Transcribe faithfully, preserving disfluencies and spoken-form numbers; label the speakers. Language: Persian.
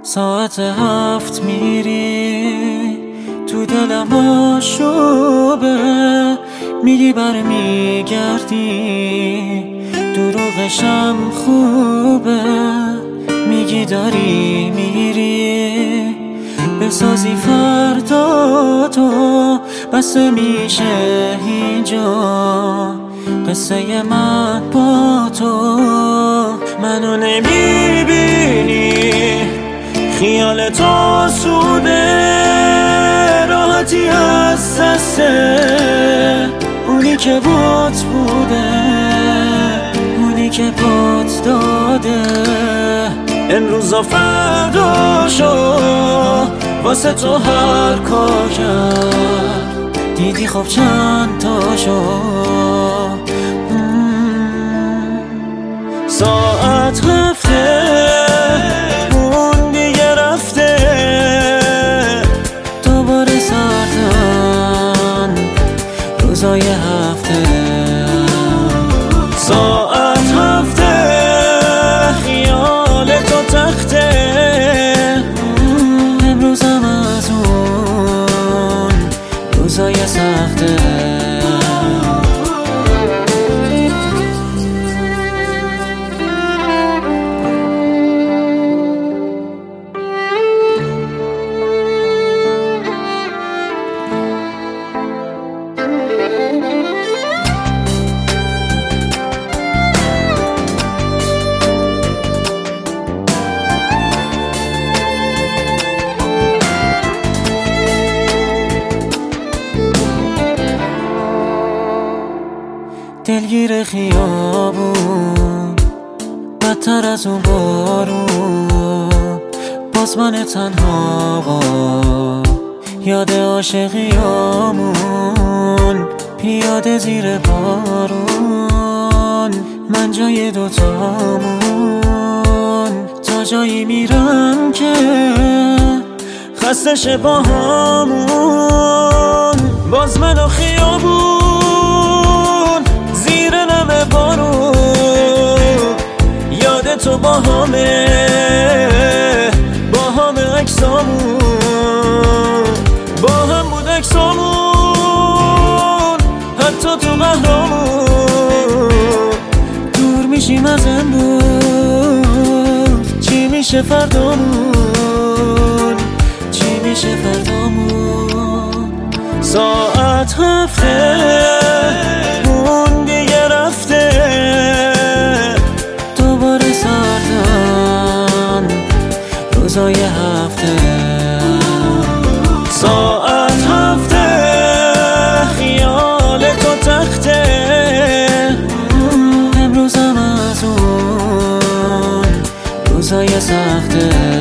Speaker 1: ساعت هفت میری تو دلم آشوبه، میگی برمیگردی دروغشم خوبه، میگی داری میری بسازی فردا تو، بسه میشه اینجا قصه من با تو. منو نمیبینی خیال تو سوده، راحتی از دسته اونی که بات بوده، اونی که بات داده. امروز و فردا شو واسه تو هر کار کرد، دیدی خب چند تا شو. ساعت هفته اون دیگه رفته، دوباره سردن روزای هفته. ساعت هفته خیال تو تخته، امروزم از اون روزای سخته. دلگیر خیابون بدتر از اون بارون، باز من تنها با یاد عاشقیامون، پیاده زیر بارون من جای دوتامون. تا جایی میرم که خسته شه با همون، باز من و خیابون زیر نم بارون، یاد تو با همه با همه عکسامون، با هم بود عکسامون حتی تو قهرامون. دور میشیم از امروز، چی میشه فردامون، چی میشه فردامون. ساعت هفته اون دیگه رفته، دوباره سردن روزای هفته. ساعت هفته خیال تو تخته، امروزم از اون روزای سخته.